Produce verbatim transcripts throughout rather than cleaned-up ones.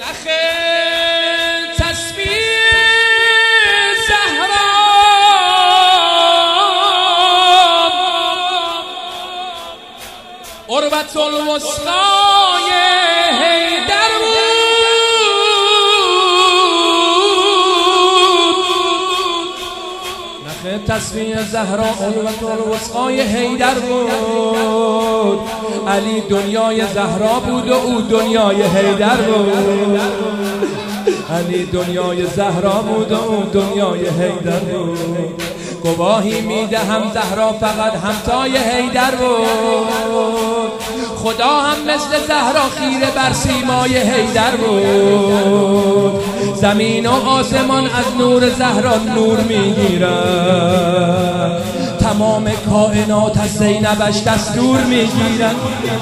نخ تسبیح زهرا عروة الوثقای حیدر تسبیح زهرا عروة الوثقای حیدر بود. علی دنیای زهرا بود و او دنیای حیدر بود. علی دنیای زهرا بود و او دنیای حیدر بود. گواهی میدهم زهرا فقط همتای حیدر بود. خدا هم مثل زهرا خیره بر سیمای حیدر بود. زمین و آسمان از نور زهرا نور میگیرند. تمام کائنات از زینبش دستور میگیرند.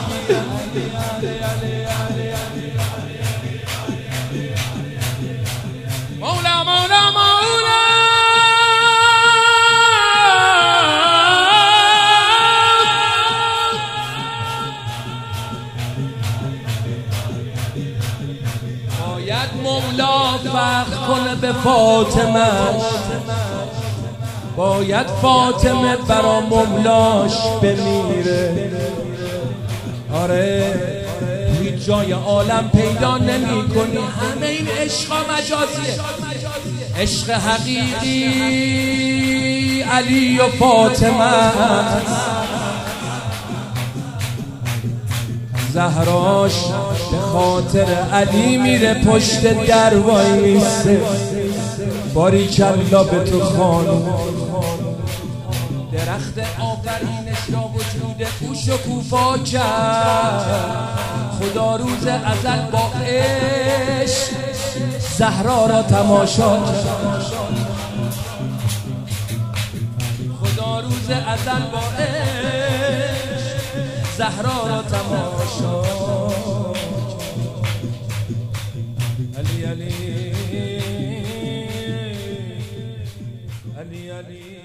مولا مولا مولا باید مولا فخر کنه به فاطمه‌اش. باید فاطمه برا مولاش بمیره. آره هیچ جای عالم پیدا نمی کنی. همه این عشقا مجازیه. عشق حقیقی علی و فاطمه است. زهراش به خاطر علی میره پشت در وایسه. باریکلا به تو خانم. درخت آفرینش را وجود او شکوفا کرد. خدا روز ازل با عشق زهرا را تماشا کرد. خدا روز ازل با عشق زهرا را تماشا کرد. علی علی علی علی